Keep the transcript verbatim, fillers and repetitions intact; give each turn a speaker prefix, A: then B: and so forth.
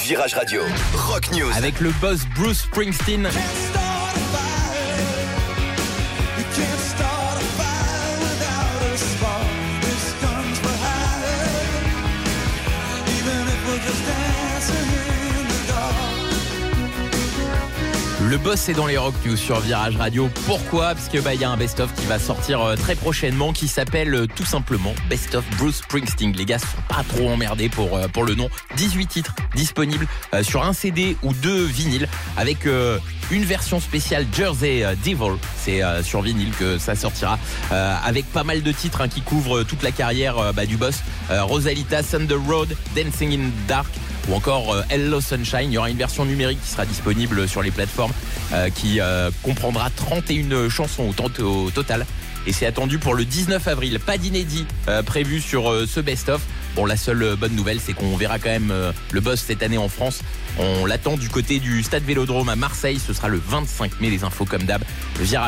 A: Virage Radio, Rock News.
B: Avec le boss Bruce Springsteen. Le boss est dans les Rock News sur Virage Radio. Pourquoi ? Parce que bah il y a un best-of qui va sortir euh, très prochainement qui s'appelle euh, tout simplement Best of Bruce Springsteen. Les gars se sont pas trop emmerdés pour euh, pour le nom. dix-huit titres disponibles euh, sur un C D ou deux vinyles avec euh, une version spéciale Jersey Devil. C'est euh, sur vinyle que ça sortira euh, avec pas mal de titres hein, qui couvrent toute la carrière euh, bah, du boss. Euh, Rosalita, Thunder Road, Dancing in the Dark ou encore euh, Hello Sunshine. Il y aura une version numérique qui sera disponible sur les plateformes euh, qui euh, comprendra trente et une chansons au, au total. Et c'est attendu pour le dix-neuf avril. Pas d'inédit euh, prévu sur euh, ce best-of. Bon, la seule euh, bonne nouvelle, c'est qu'on verra quand même euh, le boss cette année en France. On l'attend du côté du Stade Vélodrome à Marseille. Ce sera le vingt-cinq mai. Les infos comme d'hab. Virage